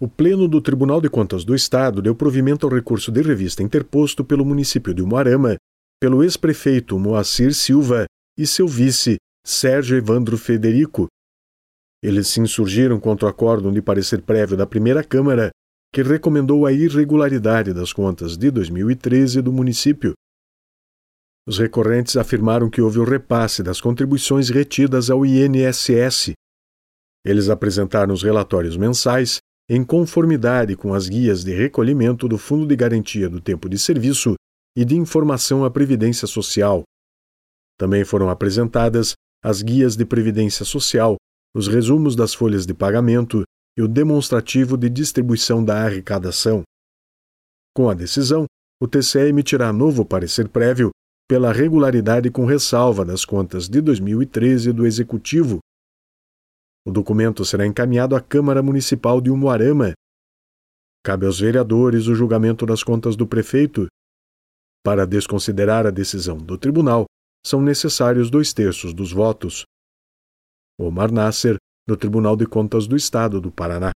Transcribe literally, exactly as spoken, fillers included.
O Pleno do Tribunal de Contas do Estado deu provimento ao recurso de revista interposto pelo município de Umuarama, pelo ex-prefeito Moacir Silva e seu vice, Sérgio Evandro Federico. Eles se insurgiram contra o acórdão de parecer prévio da primeira Câmara, que recomendou a irregularidade das contas de dois mil e treze do município. Os recorrentes afirmaram que houve o repasse das contribuições retidas ao I N S S. Eles apresentaram os relatórios mensais em conformidade com as guias de recolhimento do Fundo de Garantia do Tempo de Serviço e de Informação à Previdência Social. Também foram apresentadas as guias de Previdência Social, os resumos das folhas de pagamento e o demonstrativo de distribuição da arrecadação. Com a decisão, o T C E emitirá novo parecer prévio pela regularidade com ressalva das contas de dois mil e treze do Executivo. O documento será encaminhado à Câmara Municipal de Umuarama. Cabe aos vereadores o julgamento das contas do prefeito. Para desconsiderar a decisão do tribunal, são necessários dois terços dos votos. Omar Nasser, do Tribunal de Contas do Estado do Paraná.